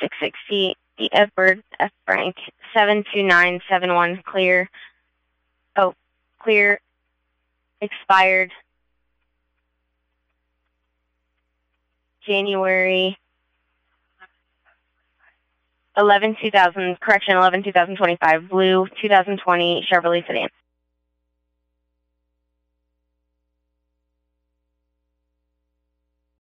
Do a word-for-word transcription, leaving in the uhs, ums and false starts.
six sixty, the Edward F. Frank, seven two nine seven one, clear. Oh, clear, expired January eleventh, two thousand, correction, eleven two thousand twenty-five, blue two thousand twenty Chevrolet sedan.